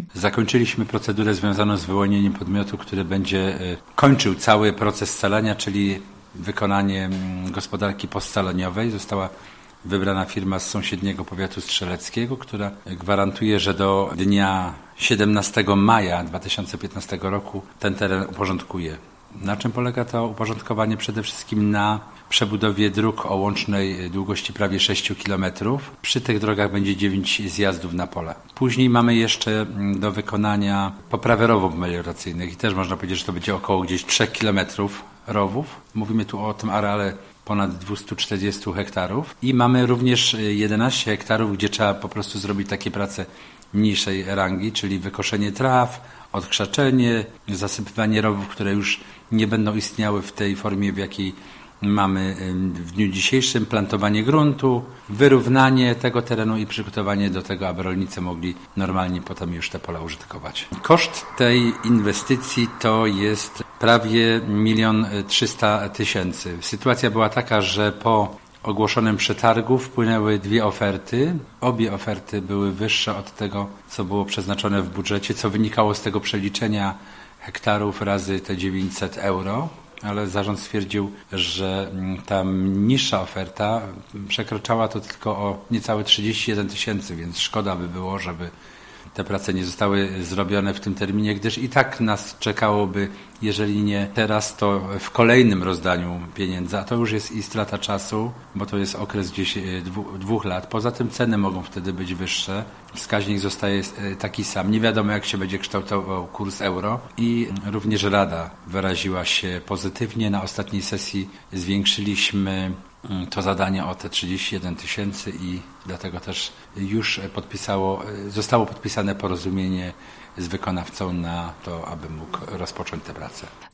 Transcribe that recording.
Zakończyliśmy procedurę związaną z wyłonieniem podmiotu, który będzie kończył cały proces scalania, czyli wykonanie gospodarki postscaleniowej. Została wybrana firma z sąsiedniego powiatu strzeleckiego, która gwarantuje, że do dnia 17 maja 2015 roku ten teren uporządkuje. Na czym polega to uporządkowanie? Przede wszystkim na przebudowie dróg o łącznej długości prawie 6 km. Przy tych drogach będzie 9 zjazdów na pole. Później mamy jeszcze do wykonania poprawy rowów melioracyjnych i też można powiedzieć, że to będzie około gdzieś 3 km rowów. Mówimy tu o tym areale ponad 240 hektarów i mamy również 11 hektarów, gdzie trzeba po prostu zrobić takie prace mniejszej rangi, czyli wykoszenie traw, odkrzaczenie, zasypywanie rowów, które już nie będą istniały w tej formie, w jakiej mamy w dniu dzisiejszym, plantowanie gruntu, wyrównanie tego terenu i przygotowanie do tego, aby rolnicy mogli normalnie potem już te pola użytkować. Koszt tej inwestycji to jest prawie 1 300 000. Sytuacja była taka, że po ogłoszonym przetargu wpłynęły 2 oferty. Obie oferty były wyższe od tego, co było przeznaczone w budżecie, co wynikało z tego przeliczenia hektarów razy te 900 euro. Ale zarząd stwierdził, że ta niższa oferta przekraczała to tylko o niecałe 31 000, więc szkoda by było, żeby te prace nie zostały zrobione w tym terminie, gdyż i tak nas czekałoby, jeżeli nie teraz, to w kolejnym rozdaniu pieniędzy, a to już jest i strata czasu, bo to jest okres gdzieś 2 lat. Poza tym ceny mogą wtedy być wyższe, wskaźnik zostaje taki sam. Nie wiadomo, jak się będzie kształtował kurs euro i również Rada wyraziła się pozytywnie. Na ostatniej sesji zwiększyliśmy to zadanie o te 31 000 i dlatego też już zostało podpisane porozumienie z wykonawcą na to, aby mógł rozpocząć tę pracę.